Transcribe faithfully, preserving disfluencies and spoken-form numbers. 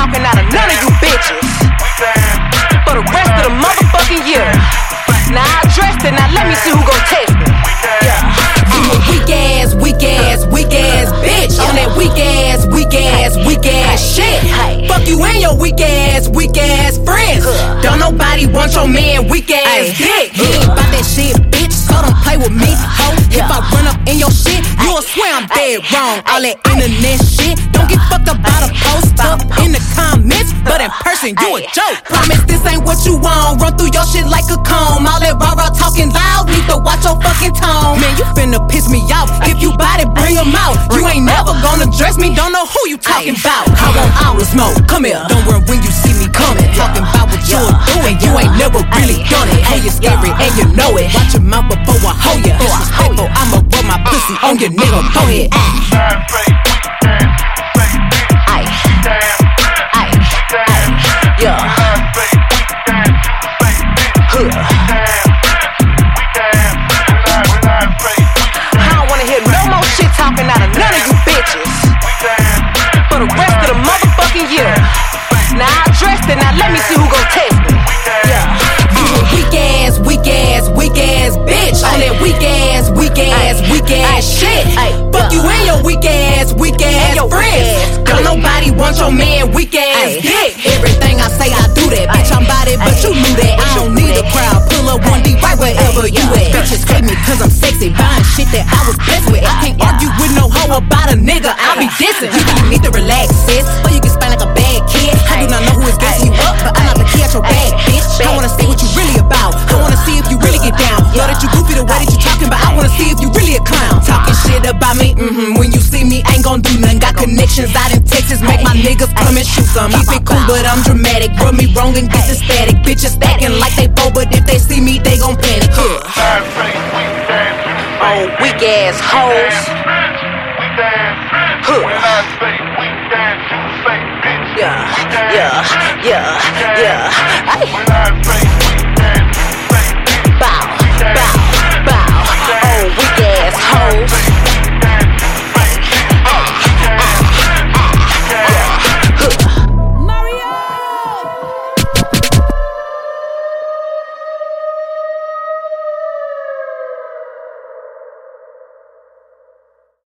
talking out of none of you bitches for the rest of the motherfucking year. Now I addressed it, now let me see who gon' test me. Yeah. You a weak ass, weak ass, weak ass bitch. On that weak ass, weak ass, weak ass shit. Fuck you and your weak ass, weak ass friends. Don't nobody want your man weak ass dick. He ain't about that shit, bitch, so don't play with me, ho. If I run up in your shit, you'll swear I'm dead wrong. All that internet shit, don't get fucked up by the post up in the comments, but in person you a joke. Promise this ain't what you want. Run through your shit like a comb. All that rah rah talking loud, need to watch your fucking tone. Man, you finna piss me off. If you bout it, bring 'em out. You ain't never gonna dress me, don't know who you talking about. I want all the smoke, come here. Don't run when you see me coming. Talking about what you're doing, you ain't never really done it. Hey, you're scary and you know it. Watch your mouth before I hold you. Disrespectful, I'ma rub my pussy on your nigga. Go ahead. Ay, ay, ay, yeah. Talking out of none of you bitches for the rest of the motherfucking year. Now I addressed it, now let me see who gon' test me. Yeah. You a weak ass, weak ass, weak ass bitch. On that weak ass, weak ass, weak ass shit. Fuck you and your weak ass, weak ass friends. Don't nobody want your man weak ass dick. Everything I say I do that, bitch. I'm about it, but you knew that. I don't need a crowd. Pull up one deep right wherever you at. Bitches hate me cause I'm sexy, buying shit that I was blessed with. I can't argue with no hoe about a nigga. I'll be dissing. You think you need to relax, sis, or you can spend like a bad kid. I do not know who is gassing you up, but I'm not the key at your bag, bitch. I wanna see what you really about. I wanna see if you really get down. Know that you goofy the way that you talking, but I wanna see if you really a clown. Talking shit about me, mm-hmm. When you see me, ain't gon' do nothing. Got connections out in Texas, make my niggas come and shoot some. Keep it cool, but I'm dramatic. Rub me wrong and get the static. Bitches stacking like they bow, but if they see me, they gon' panic. Huh. Oh, weak ass hoes. Huh. Yeah, yeah, yeah, yeah. Ay. Bow, bow, bow. Oh, weak ass hoes.